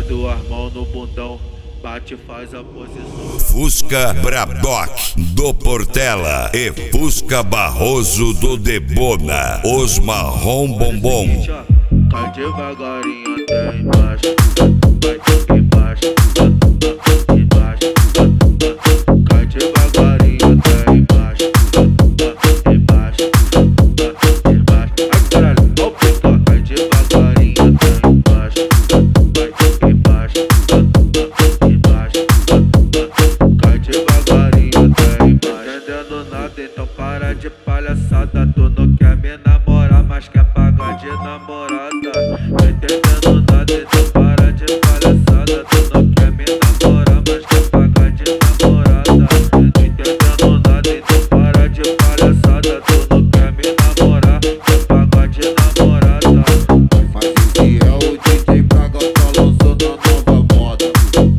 duas mãos no bundão, bate, faz a posição. Fusca Bradock do Portela e Fusca Barroso do Debona, os marrom bombom. Cai devagarinho até embaixo, vai embaixo, embaixo. Cai devagarinho até embaixo, embaixo, embaixo. Ai caralho, ó o pica. Cai devagarinho até embaixo, vai embaixo, embaixo. Cai devagarinho até embaixo. Entendendo nada, então para de palhaçada. Tu não quer me namorar, mas quer pagar de namorada. Não entendendo nada, então para de palhaçada. Tu não quer me namorar, mas quer pagar de namorada. Não entendendo nada, então para de palhaçada. Tu não quer me namorar, quer pagar de namorada. Mas esse é o DJ Braga, tá lançando a nova moda.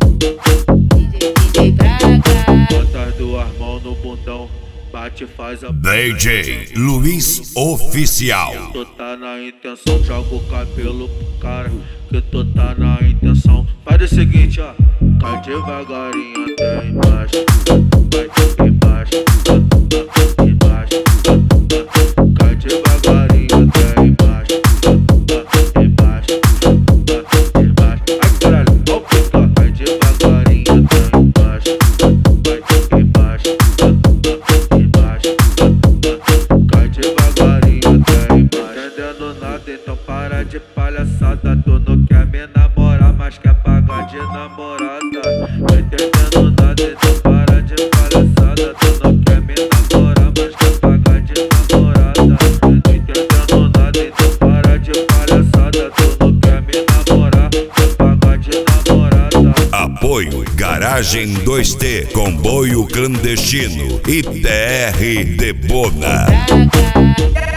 DJ Braga. Bota as duas mãos no bundão, bate, faz a DJ Luiz Oficial. Tu tá na intenção, joga o cabelo pro cara, que tu tá na intenção. Faz o seguinte, ó, cai devagarinho até embaixo, vai embaixo, embaixo. Cai devagarinho até embaixo, embaixo, embaixo. Ai caralho, ó o pica. Cai devagarinho até embaixo, vai embaixo, embaixo. Cai devagarinho até embaixo. Entendendo nada, então para de palhaçada. Tu não quer me namorar, mas quer pagar de namorada. Não entendendo nada, então para de palhaçada. Tu não quer me namorar, mas quer pagar de namorada. Não entendendo nada, então para de palhaçada. Tu não quer me namorar, quer pagar de namorada. Apoio Garagem 2T, Comboio Clandestino e PR Debona. Braga.